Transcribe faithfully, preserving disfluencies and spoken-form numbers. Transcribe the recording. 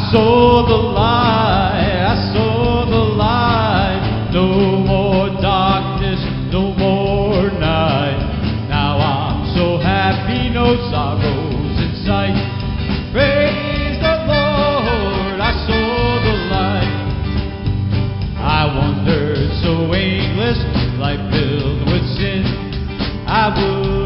saw the light, I saw the light. No more darkness, no more night. Now I'm so happy, no sorrows in sight. Praise the Lord, I saw the light. I wandered so aimless, life filled with sin. I would